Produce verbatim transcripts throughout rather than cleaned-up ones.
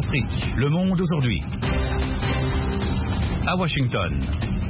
Afrique, le monde aujourd'hui. À Washington.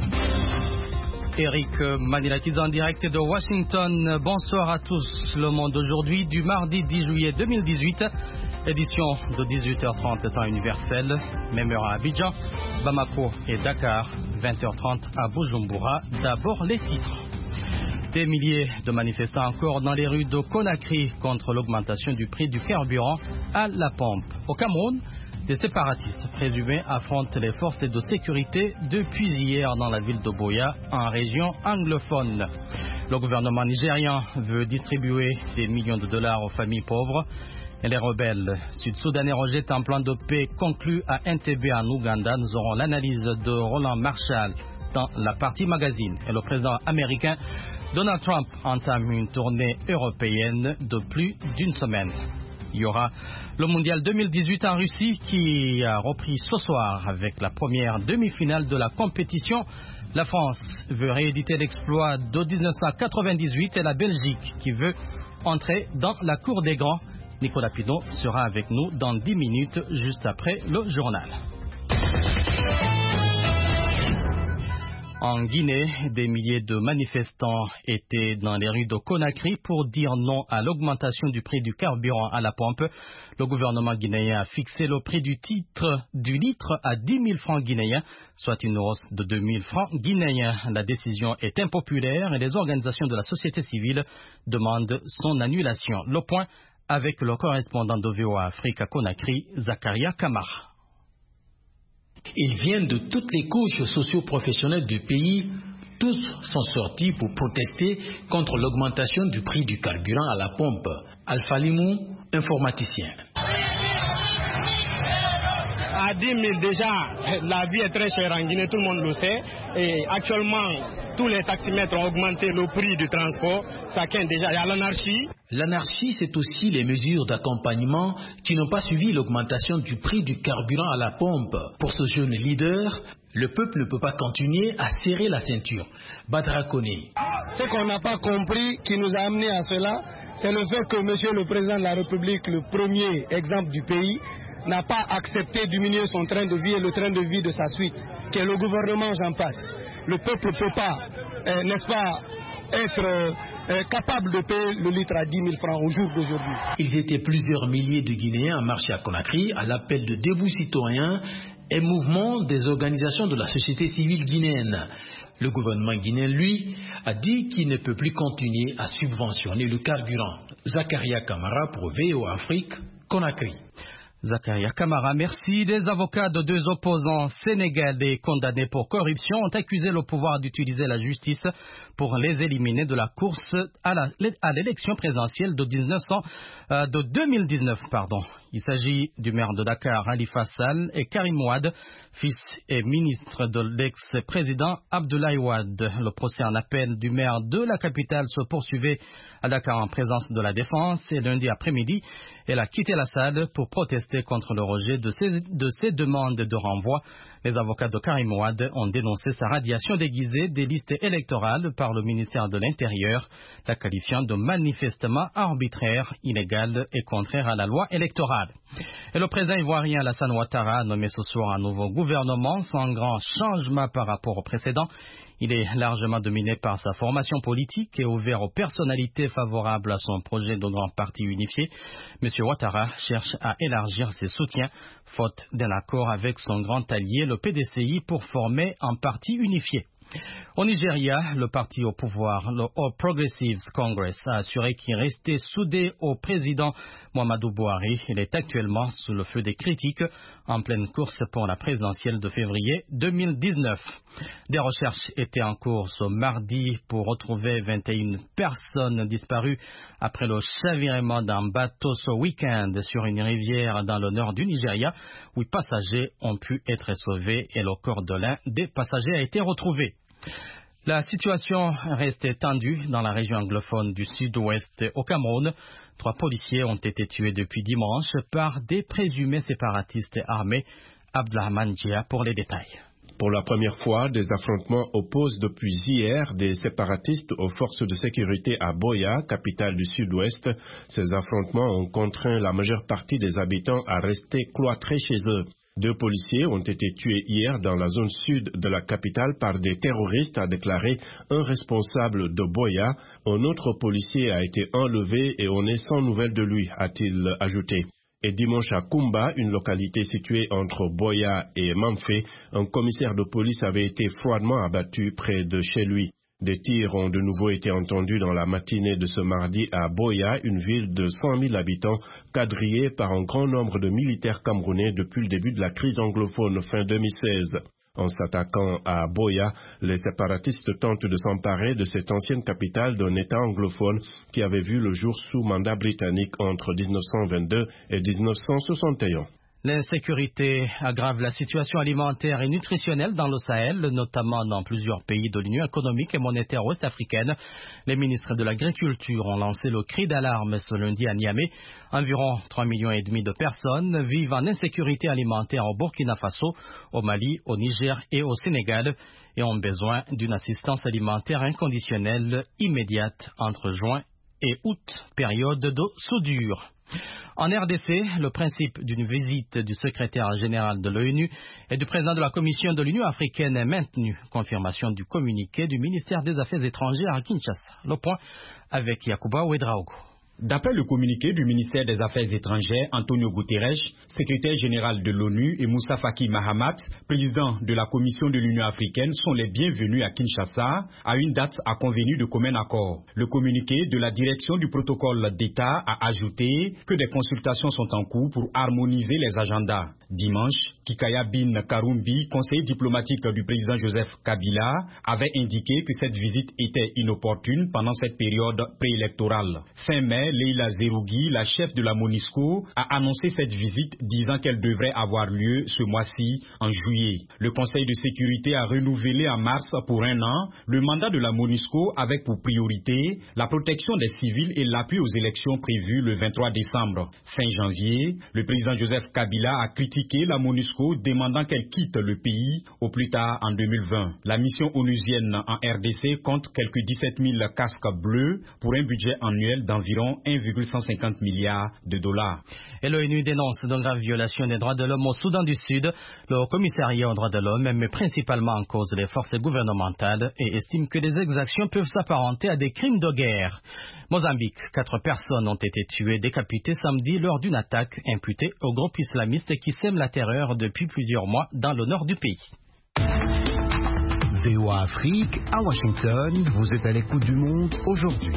Eric Manilakis en direct de Washington. Bonsoir à tous. Le monde aujourd'hui du mardi dix juillet deux mille dix-huit. Édition de dix-huit heures trente temps universel. Même heure à Abidjan, Bamako et Dakar. vingt heures trente à Bujumbura. D'abord les titres. Des milliers de manifestants encore dans les rues de Conakry contre l'augmentation du prix du carburant à la pompe. Au Cameroun, des séparatistes présumés affrontent les forces de sécurité depuis hier dans la ville de Boya, en région anglophone. Le gouvernement nigérian veut distribuer des millions de dollars aux familles pauvres. Et les rebelles sud-soudanais rejettent un plan de paix conclu à Entebbe en Ouganda. Nous aurons l'analyse de Roland Marshall dans la partie magazine. Et le président américain Donald Trump entame une tournée européenne de plus d'une semaine. Il y aura le mondial deux mille dix-huit en Russie qui a repris ce soir avec la première demi-finale de la compétition. La France veut rééditer l'exploit de mille neuf cent quatre-vingt-dix-huit et la Belgique qui veut entrer dans la cour des grands. Nicolas Pinault sera avec nous dans dix minutes juste après le journal. En Guinée, des milliers de manifestants étaient dans les rues de Conakry pour dire non à l'augmentation du prix du carburant à la pompe. Le gouvernement guinéen a fixé le prix du, titre, du litre à dix mille francs guinéens, soit une hausse de deux mille francs guinéens. La décision est impopulaire et les organisations de la société civile demandent son annulation. Le point avec le correspondant de V O A Afrique à Conakry, Zakaria Kamara. Ils viennent de toutes les couches socio-professionnelles du pays. Tous sont sortis pour protester contre l'augmentation du prix du carburant à la pompe. Alpha Limou, informaticien. À dix mille déjà, la vie est très chère en Guinée, tout le monde le sait. Et actuellement, tous les taximètres ont augmenté le prix du transport. Ça craint déjà, il y a l'anarchie. L'anarchie, c'est aussi les mesures d'accompagnement qui n'ont pas suivi l'augmentation du prix du carburant à la pompe. Pour ce jeune leader, le peuple ne peut pas continuer à serrer la ceinture. Badra Koné. Ce qu'on n'a pas compris qui nous a amené à cela, c'est le fait que Monsieur le Président de la République, le premier exemple du pays, n'a pas accepté de diminuer son train de vie et le train de vie de sa suite, que le gouvernement j'en passe. Le peuple ne peut pas, euh, n'est-ce pas, être euh, capable de payer le litre à dix mille francs au jour d'aujourd'hui. Ils étaient plusieurs milliers de Guinéens à marcher à Conakry à l'appel de debout citoyens et mouvement des organisations de la société civile guinéenne. Le gouvernement guinéen, lui, a dit qu'il ne peut plus continuer à subventionner le carburant. Zakaria Kamara pour V O A Afrique, Conakry. Zakaria Kamara, merci. Des avocats de deux opposants sénégalais condamnés pour corruption ont accusé le pouvoir d'utiliser la justice pour les éliminer de la course à, la, à l'élection présidentielle de, dix-neuf cents, euh, de deux mille dix-neuf. Pardon. Il s'agit du maire de Dakar, Khalifa Sall, et Karim Wade, fils et ministre de l'ex-président Abdoulaye Wade. Le procès en appel du maire de la capitale se poursuivait à Dakar en présence de la défense et lundi après-midi, elle a quitté la salle pour protester contre le rejet de ses, de ses demandes de renvoi. Les avocats de Karim Wade ont dénoncé sa radiation déguisée des listes électorales par le ministère de l'Intérieur, la qualifiant de manifestement arbitraire, illégal et contraire à la loi électorale. Et le président ivoirien Alassane Ouattara a nommé ce soir un nouveau gouvernement sans grand changement par rapport au précédent. Il est largement dominé par sa formation politique et ouvert aux personnalités favorables à son projet de grand parti unifié. M. Ouattara cherche à élargir ses soutiens, faute d'un accord avec son grand allié, le P D C I, pour former un parti unifié. Au Nigeria, le parti au pouvoir, le All Progressives Congress, a assuré qu'il restait soudé au président Muhammadu Buhari. Il est actuellement sous le feu des critiques en pleine course pour la présidentielle de février deux mille dix-neuf. Des recherches étaient en cours ce mardi pour retrouver vingt et une personnes disparues après le chavirement d'un bateau ce week-end sur une rivière dans le nord du Nigeria. Huit passagers ont pu être sauvés et le corps de l'un des passagers a été retrouvé. La situation reste tendue dans la région anglophone du sud-ouest au Cameroun. Trois policiers ont été tués depuis dimanche par des présumés séparatistes armés. Abdelrahman Dia pour les détails. Pour la première fois, des affrontements opposent depuis hier des séparatistes aux forces de sécurité à Buea, capitale du sud-ouest. Ces affrontements ont contraint la majeure partie des habitants à rester cloîtrés chez eux. Deux policiers ont été tués hier dans la zone sud de la capitale par des terroristes, a déclaré un responsable de Buea. Un autre policier a été enlevé et on est sans nouvelles de lui, a-t-il ajouté. Et dimanche à Kumba, une localité située entre Buea et Mamfe, un commissaire de police avait été froidement abattu près de chez lui. Des tirs ont de nouveau été entendus dans la matinée de ce mardi à Buea, une ville de cent mille habitants, quadrillée par un grand nombre de militaires camerounais depuis le début de la crise anglophone fin deux mille seize. En s'attaquant à Buea, les séparatistes tentent de s'emparer de cette ancienne capitale d'un État anglophone qui avait vu le jour sous mandat britannique entre dix-neuf cent vingt-deux et dix-neuf cent soixante et un. L'insécurité aggrave la situation alimentaire et nutritionnelle dans le Sahel, notamment dans plusieurs pays de l'Union économique et monétaire ouest-africaine. Les ministres de l'Agriculture ont lancé le cri d'alarme ce lundi à Niamey. Environ trois millions et demi de personnes vivent en insécurité alimentaire au Burkina Faso, au Mali, au Niger et au Sénégal et ont besoin d'une assistance alimentaire inconditionnelle immédiate entre juin et août, période de soudure. En R D C, le principe d'une visite du secrétaire général de l'ONU et du président de la Commission de l'Union africaine est maintenu. Confirmation du communiqué du ministère des Affaires étrangères à Kinshasa. Le point avec Yacouba Ouedraogo. D'après le communiqué du ministère des Affaires étrangères, Antonio Guterres, secrétaire général de l'ONU, et Moussa Faki Mahamat, président de la Commission de l'Union africaine, sont les bienvenus à Kinshasa à une date à convenue de commun accord. Le communiqué de la direction du protocole d'État a ajouté que des consultations sont en cours pour harmoniser les agendas. Dimanche, Kikaya Bin Karumbi, conseiller diplomatique du président Joseph Kabila, avait indiqué que cette visite était inopportune pendant cette période préélectorale. Fin mai, Leila Zerougui, la chef de la MONUSCO, a annoncé cette visite disant qu'elle devrait avoir lieu ce mois-ci en juillet. Le Conseil de sécurité a renouvelé en mars pour un an le mandat de la MONUSCO avec pour priorité la protection des civils et l'appui aux élections prévues le vingt-trois décembre. Fin janvier, le président Joseph Kabila a critiqué la MONUSCO demandant qu'elle quitte le pays au plus tard en deux mille vingt. La mission onusienne en R D C compte quelques dix-sept mille casques bleus pour un budget annuel d'environ un virgule cent cinquante milliards de dollars. Et l'ONU dénonce de graves violations des droits de l'homme au Soudan du Sud. Le commissariat aux droits de l'homme met principalement en cause les forces gouvernementales et estime que des exactions peuvent s'apparenter à des crimes de guerre. Mozambique, quatre personnes ont été tuées, décapitées samedi lors d'une attaque imputée au groupe islamiste qui sème la terreur depuis plusieurs mois dans le nord du pays. V O A Afrique, à Washington, vous êtes à l'écoute du monde aujourd'hui.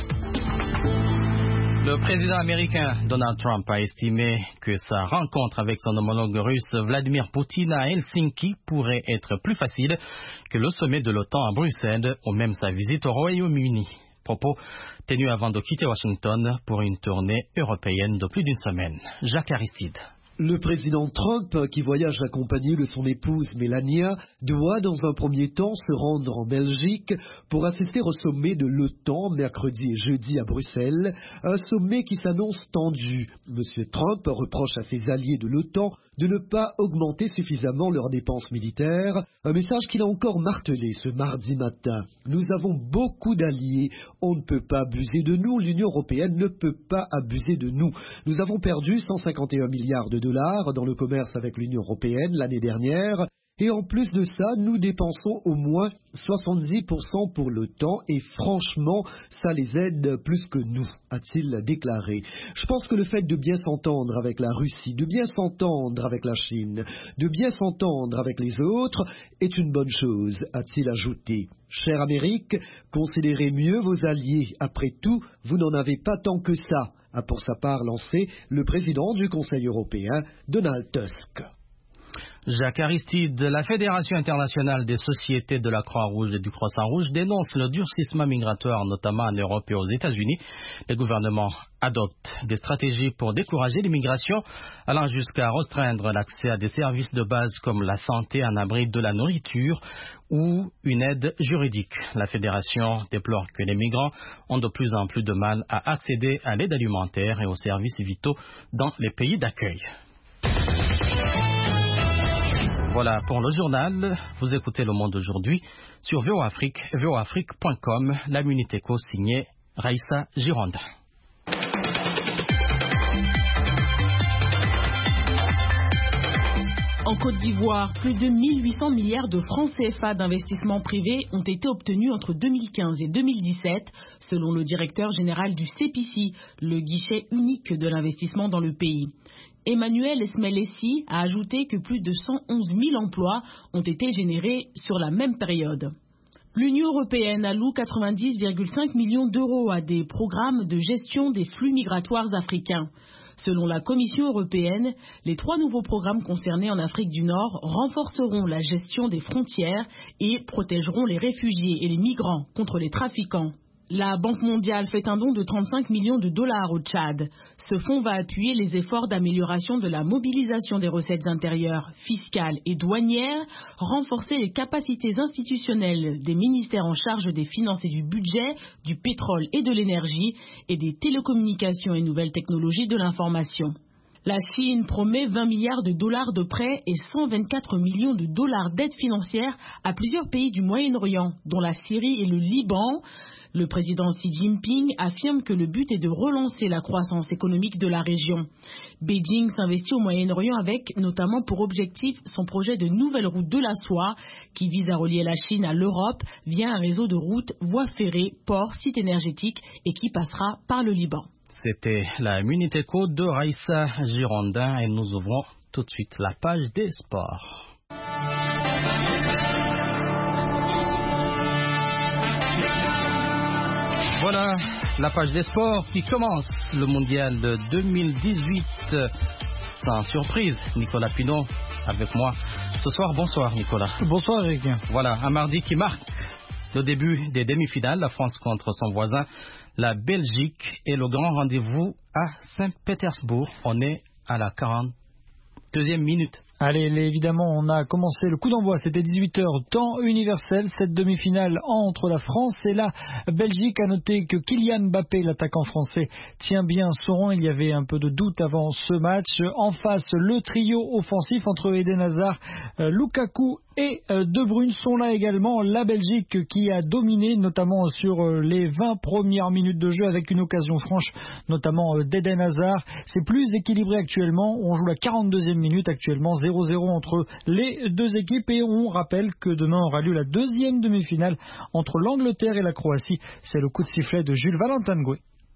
Le président américain Donald Trump a estimé que sa rencontre avec son homologue russe Vladimir Poutine à Helsinki pourrait être plus facile que le sommet de l'OTAN à Bruxelles ou même sa visite au Royaume-Uni. Propos tenus avant de quitter Washington pour une tournée européenne de plus d'une semaine. Jacques Aristide. Le président Trump, qui voyage accompagné de son épouse Melania, doit dans un premier temps se rendre en Belgique pour assister au sommet de l'OTAN mercredi et jeudi à Bruxelles, un sommet qui s'annonce tendu. Monsieur Trump reproche à ses alliés de l'OTAN de ne pas augmenter suffisamment leurs dépenses militaires, un message qu'il a encore martelé ce mardi matin. Nous avons beaucoup d'alliés, on ne peut pas abuser de nous, l'Union européenne ne peut pas abuser de nous. Nous avons perdu cent cinquante et un milliards de dollars dans le commerce avec l'Union européenne l'année dernière. Et en plus de ça, nous dépensons au moins soixante-dix pour cent pour l'OTAN et franchement, ça les aide plus que nous, a-t-il déclaré. Je pense que le fait de bien s'entendre avec la Russie, de bien s'entendre avec la Chine, de bien s'entendre avec les autres est une bonne chose, a-t-il ajouté. Chère Amérique, considérez mieux vos alliés. Après tout, vous n'en avez pas tant que ça, a pour sa part lancé le président du Conseil européen, Donald Tusk. Jacques Aristide, la Fédération internationale des sociétés de la Croix-Rouge et du Croissant-Rouge dénonce le durcissement migratoire, notamment en Europe et aux États-Unis. Les gouvernements adoptent des stratégies pour décourager l'immigration, allant jusqu'à restreindre l'accès à des services de base comme la santé, un abri, de la nourriture ou une aide juridique. La Fédération déplore que les migrants ont de plus en plus de mal à accéder à l'aide alimentaire et aux services vitaux dans les pays d'accueil. Voilà pour le journal. Vous écoutez Le Monde aujourd'hui sur V O Afrique, V O Afrique point com. La Minute Éco signée Raïssa Gironde. En Côte d'Ivoire, plus de mille huit cents milliards de francs C F A d'investissement privé ont été obtenus entre deux mille quinze et deux mille dix-sept, selon le directeur général du C P C, le guichet unique de l'investissement dans le pays. Emmanuel Esmelessi a ajouté que plus de cent onze mille emplois ont été générés sur la même période. L'Union européenne alloue quatre-vingt-dix virgule cinq millions d'euros à des programmes de gestion des flux migratoires africains. Selon la Commission européenne, les trois nouveaux programmes concernés en Afrique du Nord renforceront la gestion des frontières et protégeront les réfugiés et les migrants contre les trafiquants. La Banque mondiale fait un don de trente-cinq millions de dollars au Tchad. Ce fonds va appuyer les efforts d'amélioration de la mobilisation des recettes intérieures, fiscales et douanières, renforcer les capacités institutionnelles des ministères en charge des finances et du budget, du pétrole et de l'énergie, et des télécommunications et nouvelles technologies de l'information. La Chine promet vingt milliards de dollars de prêts et cent vingt-quatre millions de dollars d'aide financière à plusieurs pays du Moyen-Orient, dont la Syrie et le Liban. Le président Xi Jinping affirme que le but est de relancer la croissance économique de la région. Beijing s'investit au Moyen-Orient avec notamment pour objectif son projet de nouvelle route de la soie qui vise à relier la Chine à l'Europe via un réseau de routes, voies ferrées, ports, sites énergétiques et qui passera par le Liban. C'était la Minute Éco de Raïssa Girondin et nous ouvrons tout de suite la page des sports. Voilà la page des sports qui commence le mondial de deux mille dix-huit. Sans surprise, Nicolas Pinon avec moi ce soir. Bonsoir Nicolas. Bonsoir Eric. Voilà, un mardi qui marque le début des demi-finales. La France contre son voisin, la Belgique, et le grand rendez-vous à Saint-Pétersbourg. On est à la quarante-deuxième minute. Allez, évidemment, on a commencé le coup d'envoi, c'était dix-huit heures, temps universel, cette demi-finale entre la France et la Belgique. À noter que Kylian Mbappé, l'attaquant français, tient bien son rang. Il y avait un peu de doute avant ce match. En face, le trio offensif entre Eden Hazard, euh, Lukaku et euh, De Bruyne sont là également. La Belgique qui a dominé, notamment sur euh, les vingt premières minutes de jeu avec une occasion franche, notamment euh, d'Eden Hazard. C'est plus équilibré actuellement. On joue la quarante-deuxième minute actuellement, zéro zéro entre les deux équipes, et on rappelle que demain aura lieu la deuxième demi-finale entre l'Angleterre et la Croatie. C'est le coup de sifflet de Jules Valentin Goué.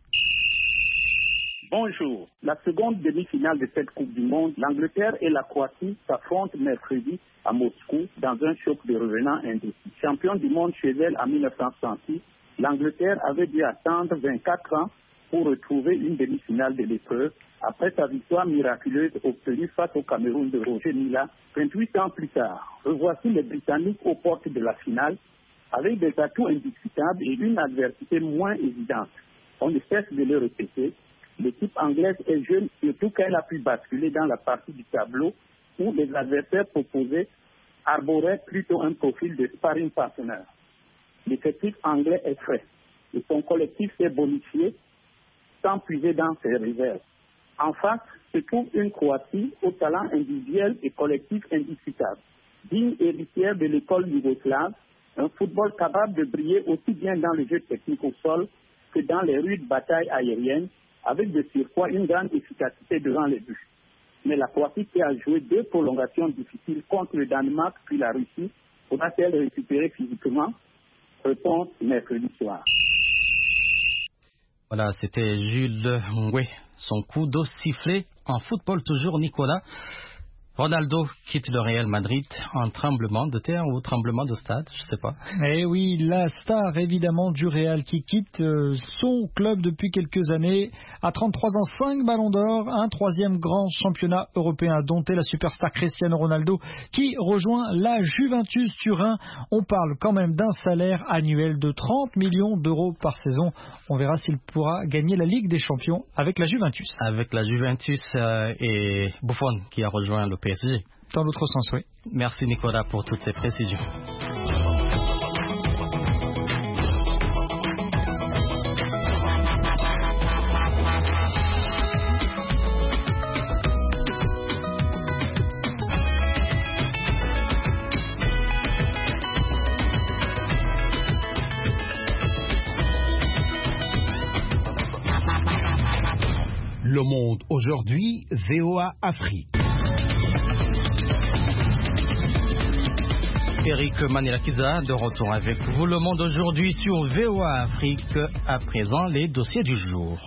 Bonjour. La seconde demi-finale de cette Coupe du Monde, l'Angleterre et la Croatie s'affrontent mercredi à Moscou dans un choc de revenants indécis. Champion du monde chez elle en mille neuf cent soixante-six, l'Angleterre avait dû attendre vingt-quatre ans pour retrouver une demi-finale de l'épreuve après sa victoire miraculeuse obtenue face au Cameroun de Roger Mila vingt-huit ans plus tard. Revoici les Britanniques aux portes de la finale avec des atouts indiscutables et une adversité moins évidente. On ne cesse de le répéter, l'équipe anglaise est jeune, surtout qu'elle a pu basculer dans la partie du tableau où les adversaires proposés arboraient plutôt un profil de sparring partner. L'effectif anglais est frais et son collectif s'est bonifié sans puiser dans ses réserves. En face se trouve une Croatie au talent individuel et collectif indiscutable, digne héritière de l'école yougoslave, un football capable de briller aussi bien dans le jeu technique au sol que dans les rudes batailles aériennes, avec de surcroît une grande efficacité devant les buts. Mais la Croatie qui a joué deux prolongations difficiles contre le Danemark puis la Russie, pourra-t-elle récupérer physiquement? Réponse mercredi soir. Voilà, c'était Jules Ngoué. Son coup de sifflet en football toujours, Nicolas. Ronaldo quitte le Real Madrid en tremblement de terre ou tremblement de stade, je sais pas. Eh oui, la star évidemment du Real qui quitte euh, son club depuis quelques années. À trente-trois ans, cinq ballons d'or, un troisième grand championnat européen dompté, la superstar Cristiano Ronaldo qui rejoint la Juventus Turin. On parle quand même d'un salaire annuel de trente millions d'euros par saison. On verra s'il pourra gagner la Ligue des Champions avec la Juventus. Avec la Juventus euh, et Buffon qui a rejoint le P S G. Dans l'autre sens, oui. Merci Nicolas pour toutes ces précisions. Le Monde aujourd'hui, V O A Afrique. Eric Manilakiza, de retour avec vous. Le Monde aujourd'hui sur V O A Afrique. À présent, les dossiers du jour.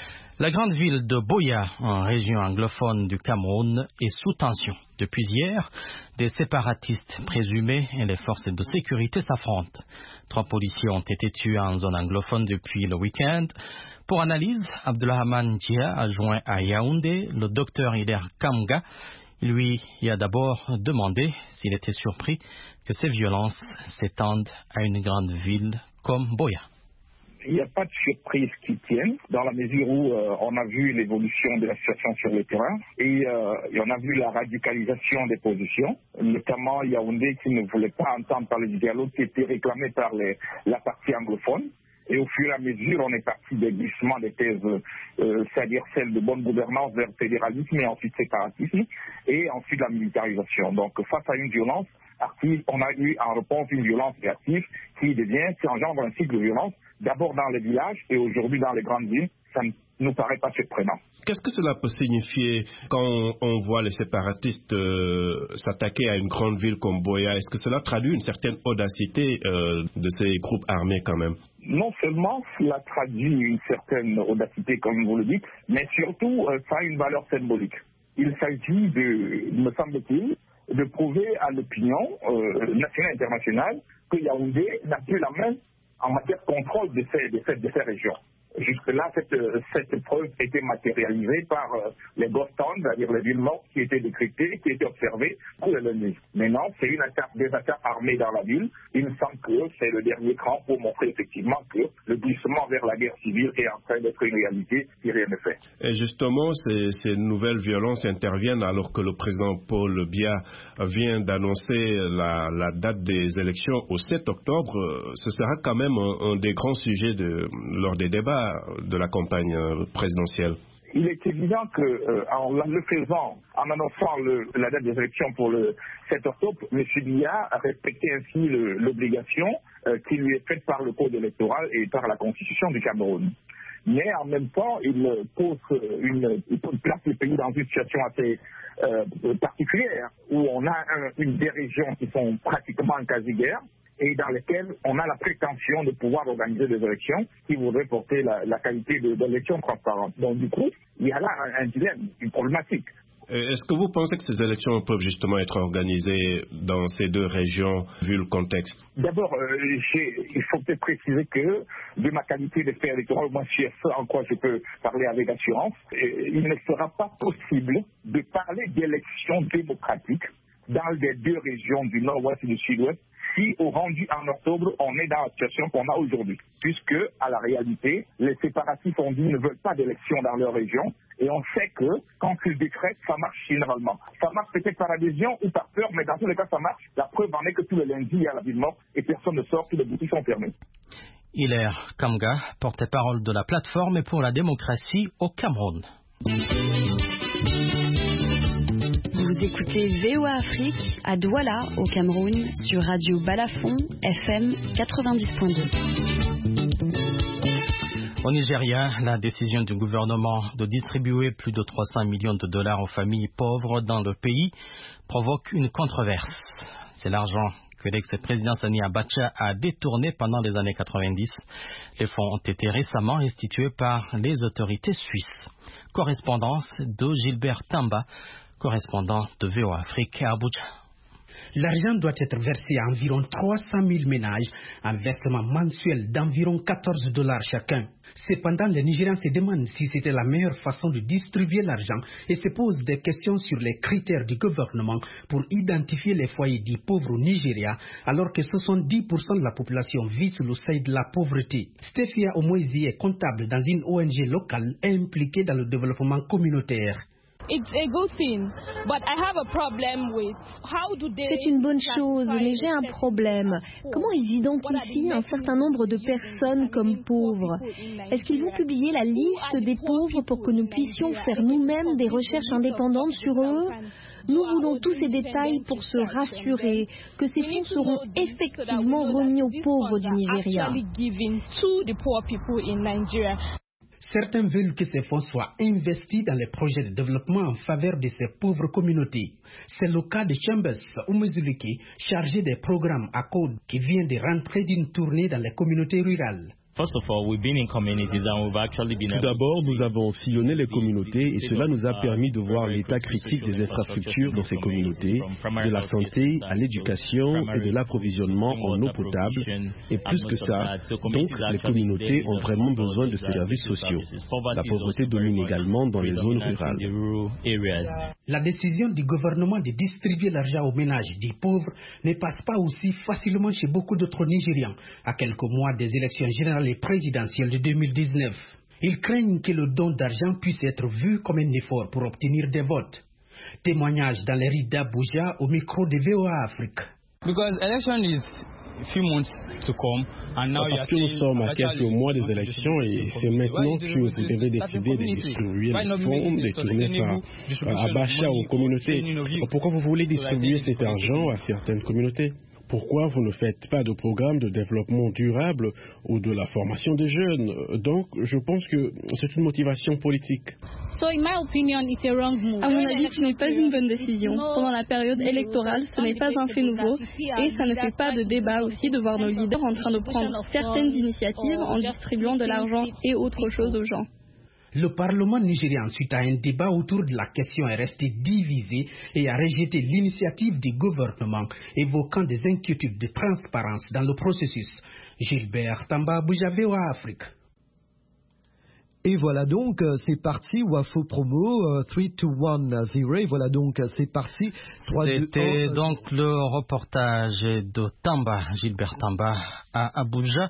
La grande ville de Buea, en région anglophone du Cameroun, est sous tension. Depuis hier, des séparatistes présumés et les forces de sécurité s'affrontent. Trois policiers ont été tués en zone anglophone depuis le week-end. Pour analyse, Abdulrahman Djia a joint à Yaoundé le docteur Hilaire Kamga. Il lui a d'abord demandé s'il était surpris que ces violences s'étendent à une grande ville comme Buea. Il n'y a pas de surprise qui tienne, dans la mesure où euh, on a vu l'évolution de la situation sur le terrain et, euh, et on a vu la radicalisation des positions, notamment Yaoundé qui ne voulait pas entendre parler du dialogue qui était réclamé par les, la partie anglophone. Et au fur et à mesure, on est parti des glissements des thèses, euh, c'est-à-dire celle de bonne gouvernance vers le fédéralisme et ensuite séparatisme, et ensuite la militarisation. Donc face à une violence active, on a eu en réponse une violence réactive qui devient, qui engendre un cycle de violence, d'abord dans les villages et aujourd'hui dans les grandes villes. Ça ne nous paraît pas surprenant. Qu'est-ce que cela peut signifier quand on, on voit les séparatistes euh, s'attaquer à une grande ville comme Buea? Est-ce que cela traduit une certaine audacité euh, de ces groupes armés quand même? Non seulement cela traduit une certaine audacité, comme vous le dites, mais surtout euh, ça a une valeur symbolique. Il s'agit de, me semble-t-il, de prouver à l'opinion euh, nationale et internationale que Yaoundé n'a plus la main en matière de contrôle de ces, de ces, de ces régions. Jusque-là, cette, cette preuve était matérialisée par euh, les ghost towns, c'est-à-dire les villes mortes qui étaient décryptées, qui étaient observées pour le lundi. Maintenant, c'est une attaque, des attaques armées dans la ville. Il me semble que c'est le dernier cran pour montrer effectivement que le glissement vers la guerre civile est en train d'être une réalité si rien ne fait. Et justement, ces, ces nouvelles violences interviennent alors que le président Paul Biya vient d'annoncer la, la date des élections au sept octobre. Ce sera quand même un, un des grands sujets de, lors des débats de la campagne présidentielle. Il est évident que, euh, en le faisant, en annonçant le, la date des élections pour le sept octobre, M. Biya a respecté ainsi le, l'obligation euh, qui lui est faite par le code électoral et par la constitution du Cameroun. Mais en même temps, il pose une, il place le pays dans une situation assez euh, particulière, où on a un, une des régions qui sont pratiquement en quasi-guerre, et dans lesquelles on a la prétention de pouvoir organiser des élections qui voudraient porter la, la qualité de, d'élections transparentes. Donc du coup, il y a là un, un dilemme, une problématique. Est-ce que vous pensez que ces élections peuvent justement être organisées dans ces deux régions, vu le contexte? D'abord, euh, il faut peut-être préciser que, de ma qualité de fait électoral, moi je sais en quoi je peux parler avec assurance, et il ne sera pas possible de parler d'élections démocratiques dans les deux régions du nord-ouest et du sud-ouest si au rendu en octobre, on est dans la situation qu'on a aujourd'hui. Puisque, à la réalité, les séparatistes ont dit qu'ils ne veulent pas d'élections dans leur région. Et on sait que, quand ils décrètent, ça marche généralement. Ça marche peut-être par adhésion ou par peur, mais dans tous les cas, ça marche. La preuve en est que tous les lundis, il y a la ville morte et personne ne sort, tous les boutiques sont fermées. Hilaire Kamga, porte-parole de la plateforme et pour la démocratie au Cameroun. Vous écoutez V O A Afrique à Douala, au Cameroun, sur Radio Balafon, F M quatre-vingt-dix point deux. Au Nigeria, la décision du gouvernement de distribuer plus de trois cents millions de dollars aux familles pauvres dans le pays provoque une controverse. C'est l'argent que l'ex-président Sani Abacha a détourné pendant les années quatre-vingt-dix. Les fonds ont été récemment restitués par les autorités suisses. Correspondance de Gilbert Tamba, correspondant de V O A Afrique à Abuja. L'argent doit être versé à environ trois cent mille ménages, un versement mensuel d'environ quatorze dollars chacun. Cependant, les Nigériens se demandent si c'était la meilleure façon de distribuer l'argent et se posent des questions sur les critères du gouvernement pour identifier les foyers dits pauvres au Nigeria, alors que soixante-dix pour cent de la population vit sous le seuil de la pauvreté. Stéphia Omoisi est comptable dans une O N G locale impliquée dans le développement communautaire. C'est une bonne chose, mais j'ai un problème. Comment ils identifient un certain nombre de personnes comme pauvres? Est-ce qu'ils vont publier la liste des pauvres pour que nous puissions faire nous-mêmes des recherches indépendantes sur eux? Nous voulons tous ces détails pour se rassurer que ces fonds seront effectivement remis aux pauvres du Nigeria. Certains veulent que ces fonds soient investis dans les projets de développement en faveur de ces pauvres communautés. C'est le cas de Chambers Umezulike, chargé des programmes à Code, qui vient de rentrer d'une tournée dans les communautés rurales. Tout d'abord, nous avons sillonné les communautés et cela nous a permis de voir l'état critique des infrastructures dans ces communautés, de la santé à l'éducation et de l'approvisionnement en eau potable. Et plus que ça, donc les communautés ont vraiment besoin de ces services sociaux. La pauvreté domine également dans les zones rurales. La décision du gouvernement de distribuer l'argent aux ménages dits pauvres ne passe pas aussi facilement chez beaucoup d'autres Nigérians, à quelques mois des élections générales et présidentielles de deux mille dix-neuf. Ils craignent que le don d'argent puisse être vu comme un effort pour obtenir des votes. Témoignage dans les rues d'Abuja au micro de V O A Afrique. Parce que nous sommes à quelques mois des élections et c'est maintenant que vous devez décider de distribuer les fonds détournés par Abacha aux communautés. Pourquoi vous voulez distribuer cet argent à certaines communautés? Pourquoi vous ne faites pas de programme de développement durable ou de la formation des jeunes? Donc, je pense que c'est une motivation politique. À mon avis, ce n'est pas une bonne décision. Pendant la période électorale, ce n'est pas un fait nouveau et ça ne fait pas de débat aussi de voir nos leaders en train de prendre certaines initiatives en distribuant de l'argent et autre chose aux gens. Le Parlement nigérien, suite à un débat autour de la question, est resté divisé et a rejeté l'initiative du gouvernement, évoquant des inquiétudes de transparence dans le processus. Gilbert Tamba, Abuja, V O A Afrique. Et voilà donc, c'est parti, Wafo Promo, trois deux un zéro, et voilà donc, c'est parti. C'était donc le reportage de Tamba, Gilbert Tamba, à Abuja,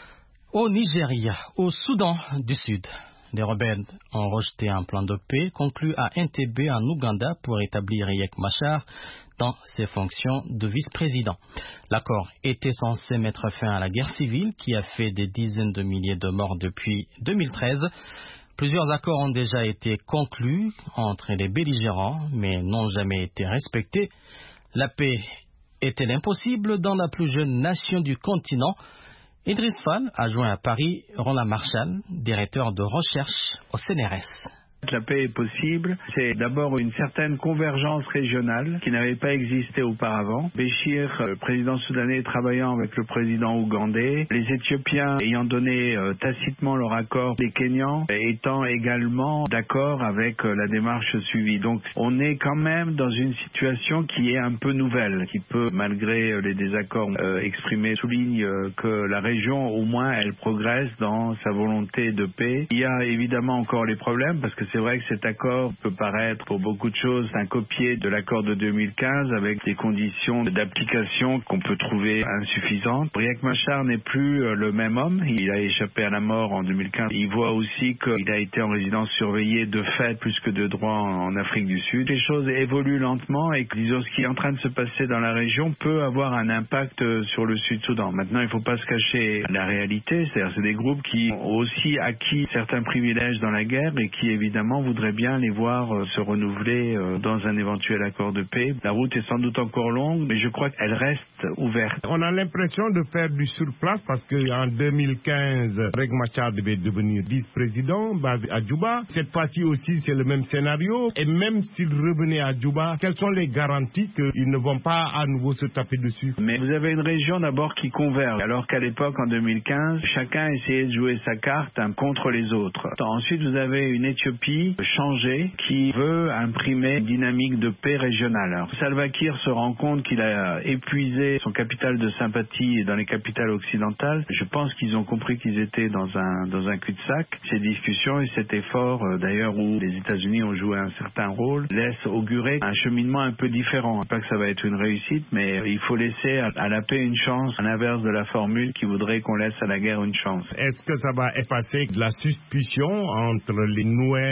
au Nigeria, au Soudan du Sud. Les rebelles ont rejeté un plan de paix conclu à Entebbe en Ouganda pour établir Riek Machar dans ses fonctions de vice-président. L'accord était censé mettre fin à la guerre civile qui a fait des dizaines de milliers de morts depuis deux mille treize. Plusieurs accords ont déjà été conclus entre les belligérants mais n'ont jamais été respectés. La paix est-elle impossible dans la plus jeune nation du continent? Idriss Fall a joint à Paris Roland Marchal, directeur de recherche au C N R S. La paix est possible, c'est d'abord une certaine convergence régionale qui n'avait pas existé auparavant. Béchir, le président soudanais, travaillant avec le président ougandais, les Éthiopiens ayant donné euh, tacitement leur accord, les Kenyans étant également d'accord avec euh, la démarche suivie. Donc on est quand même dans une situation qui est un peu nouvelle, qui peut, malgré euh, les désaccords euh, exprimés, souligne euh, que la région, au moins, elle progresse dans sa volonté de paix. Il y a évidemment encore les problèmes, parce que c'est vrai que cet accord peut paraître pour beaucoup de choses un copié de l'accord de deux mille quinze avec des conditions d'application qu'on peut trouver insuffisantes. Riek Machar n'est plus le même homme. Il a échappé à la mort en deux mille quinze. Il voit aussi qu'il a été en résidence surveillée de fait plus que de droit en Afrique du Sud. Les choses évoluent lentement et disons ce qui est en train de se passer dans la région peut avoir un impact sur le Sud-Soudan. Maintenant, il ne faut pas se cacher la réalité. C'est-à-dire c'est des groupes qui ont aussi acquis certains privilèges dans la guerre et qui évidemment voudrait bien les voir euh, se renouveler euh, dans un éventuel accord de paix. La route est sans doute encore longue, mais je crois qu'elle reste ouverte. On a l'impression de faire du surplace parce qu'en deux mille quinze, Riek Machar devait devenir vice-président basé à Djouba. Cette fois-ci aussi, c'est le même scénario. Et même s'il revenait à Djouba, quelles sont les garanties qu'ils ne vont pas à nouveau se taper dessus? Mais vous avez une région d'abord qui converge, alors qu'à l'époque, en deux mille quinze, chacun essayait de jouer sa carte hein, contre les autres. Ensuite, vous avez une Éthiopie changée qui veut imprimer une dynamique de paix régionale. Alors, Salva Kiir se rend compte qu'il a épuisé son capital de sympathie dans les capitales occidentales. Je pense qu'ils ont compris qu'ils étaient dans un dans un cul-de-sac. Ces discussions et cet effort, euh, d'ailleurs où les États-Unis ont joué un certain rôle, laissent augurer un cheminement un peu différent. Pas que ça va être une réussite, mais il faut laisser à, à la paix une chance, à l'inverse de la formule qui voudrait qu'on laisse à la guerre une chance. Est-ce que ça va effacer la suspicion entre les Nouais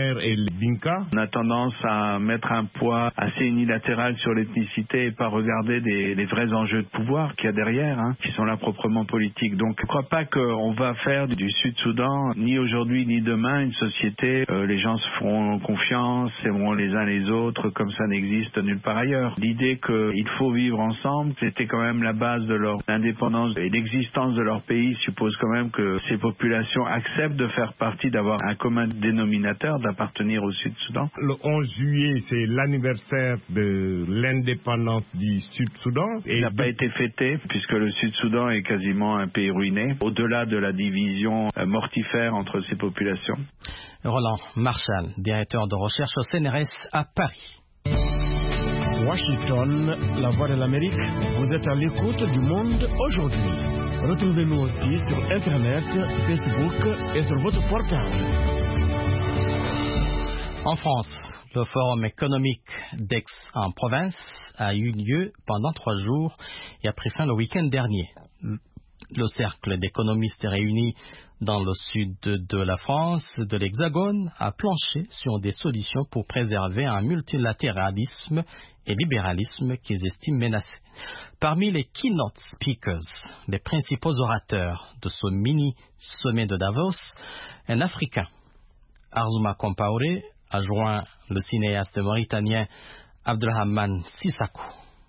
Nuer et les Dinka. On a tendance à mettre un poids assez unilatéral sur l'ethnicité et pas regarder des, les vrais enjeux de pouvoir qu'il y a derrière, hein, qui sont là proprement politiques. Donc je ne crois pas qu'on va faire du Sud-Soudan, ni aujourd'hui ni demain, une société, euh, les gens se feront confiance, s'aimeront les uns les autres, comme ça n'existe nulle part ailleurs. L'idée qu'il faut vivre ensemble, c'était quand même la base de leur indépendance et l'existence de leur pays suppose quand même que ces populations acceptent de faire partie, d'avoir un commun dénominateur, d'appartenir au Sud-Soudan. Le onze juillet, c'est l'anniversaire de l'indépendance du Sud-Soudan. Il n'a pas été fêté puisque le Sud-Soudan est quasiment un pays ruiné, au-delà de la division mortifère entre ces populations. Roland Marchal, directeur de recherche au C N R S à Paris. Washington, la voix de l'Amérique, vous êtes à l'écoute du monde aujourd'hui. Retrouvez-nous aussi sur Internet, Facebook et sur votre portable. En France, le forum économique d'Aix-en-Provence a eu lieu pendant trois jours et a pris fin le week-end dernier. Le cercle d'économistes réunis dans le sud de la France, de l'Hexagone, a planché sur des solutions pour préserver un multilatéralisme et libéralisme qu'ils estiment menacés. Parmi les keynote speakers, les principaux orateurs de ce mini-sommet de Davos, un Africain, Arzouma Compaoré, a joint le cinéaste mauritanien Abdelrahman Sissakou.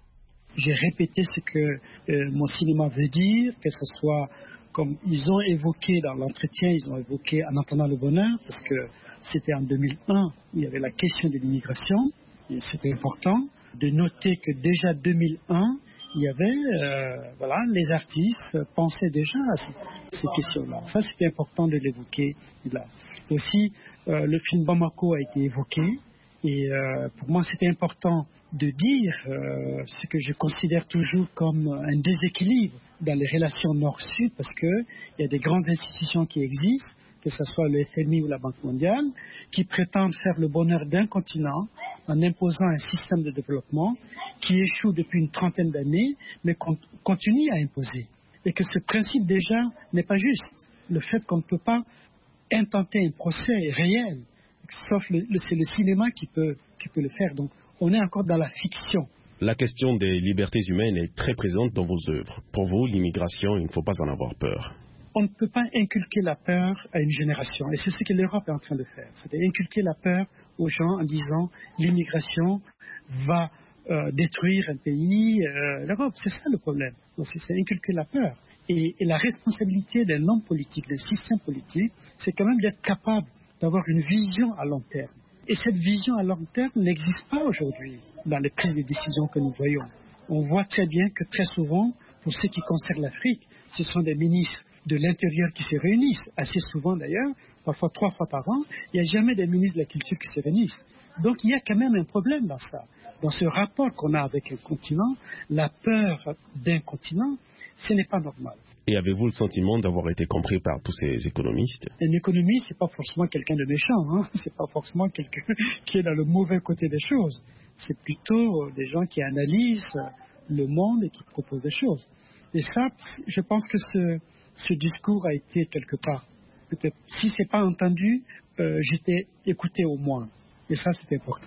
J'ai répété ce que euh, mon cinéma veut dire, que ce soit comme ils ont évoqué dans l'entretien, ils ont évoqué En attendant le bonheur, parce que c'était en deux mille un, il y avait la question de l'immigration, et c'était important de noter que déjà deux mille un, il y avait, euh, voilà, les artistes pensaient déjà à ces, ces questions-là. Ça, c'était important de l'évoquer là. Aussi, euh, le film Bamako a été évoqué, et euh, pour moi, c'était important de dire euh, ce que je considère toujours comme un déséquilibre dans les relations nord-sud, parce qu'il y a des grandes institutions qui existent, que ce soit le F M I ou la Banque mondiale, qui prétendent faire le bonheur d'un continent en imposant un système de développement qui échoue depuis une trentaine d'années, mais qu'on continue à imposer. Et que ce principe déjà n'est pas juste. Le fait qu'on ne peut pas intenter un procès réel, sauf le, le, c'est le cinéma qui peut, qui peut le faire. Donc on est encore dans la fiction. La question des libertés humaines est très présente dans vos œuvres. Pour vous, l'immigration, il ne faut pas en avoir peur. On ne peut pas inculquer la peur à une génération. Et c'est ce que l'Europe est en train de faire. C'est d'inculquer la peur aux gens en disant l'immigration va euh, détruire un pays. Euh, L'Europe, c'est ça le problème. Donc, c'est, c'est inculquer la peur. Et, et la responsabilité d'un homme politique, d'un système politique, c'est quand même d'être capable d'avoir une vision à long terme. Et cette vision à long terme n'existe pas aujourd'hui dans les prises de décision que nous voyons. On voit très bien que très souvent, pour ce qui concerne l'Afrique, ce sont des ministres de l'Intérieur qui se réunissent, assez souvent d'ailleurs, parfois trois fois par an. Il n'y a jamais des ministres de la Culture qui se réunissent. Donc il y a quand même un problème dans ça. Dans ce rapport qu'on a avec un continent, la peur d'un continent, ce n'est pas normal. Et avez-vous le sentiment d'avoir été compris par tous ces économistes? Un économiste, ce n'est pas forcément quelqu'un de méchant, hein. Ce n'est pas forcément quelqu'un qui est dans le mauvais côté des choses. C'est plutôt des gens qui analysent le monde et qui proposent des choses. Et ça, je pense que ce, ce discours a été quelque part. Peut-être, si ce n'est pas entendu, euh, j'étais écouté au moins. Et ça, c'est important.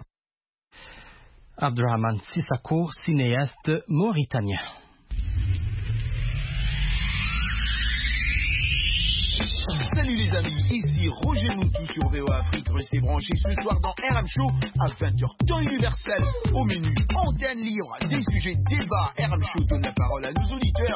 Abdelrahman Sissakou, cinéaste mauritanien. Salut les amis, ici Roger Moutou sur V O A Afrique. Restez branchés ce soir dans R M Show à vingt heures temps universel. Au menu, antenne libre, des sujets débats. R M Show donne la parole à nos auditeurs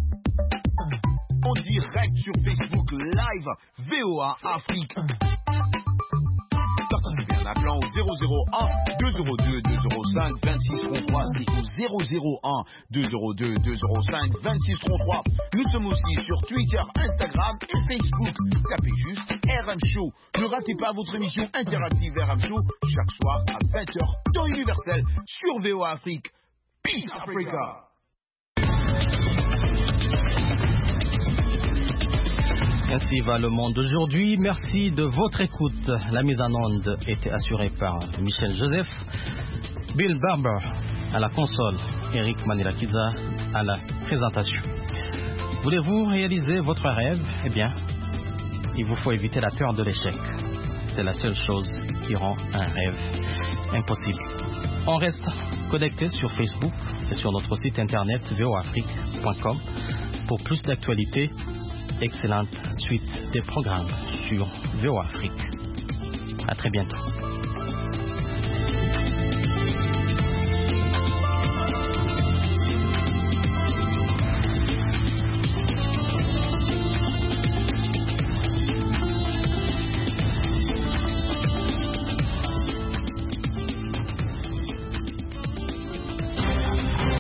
en direct sur Facebook Live V O A Afrique. Participez en appelant au zéro zéro un deux zéro deux deux zéro cinq vingt-six trente-trois. C'est au zéro zéro un deux zéro deux deux zéro cinq vingt-six trente-trois. Nous sommes aussi sur Twitter, Instagram et Facebook. Tapez juste R M Show. Ne ratez pas votre émission interactive R M Show chaque soir à vingt heures temps universel sur V O A Afrique. Peace Africa. Ainsi va le monde d'aujourd'hui. Merci de votre écoute. La mise en onde était assurée par Michel Joseph, Bill Barber à la console, Eric Manilakiza à la présentation. Voulez-vous réaliser votre rêve? Eh bien, il vous faut éviter la peur de l'échec. c'est la seule chose qui rend un rêve impossible. On reste connecté sur Facebook et sur notre site internet v o afrique point com pour plus d'actualités. Excellente suite des programmes sur V O Afrique. À très bientôt.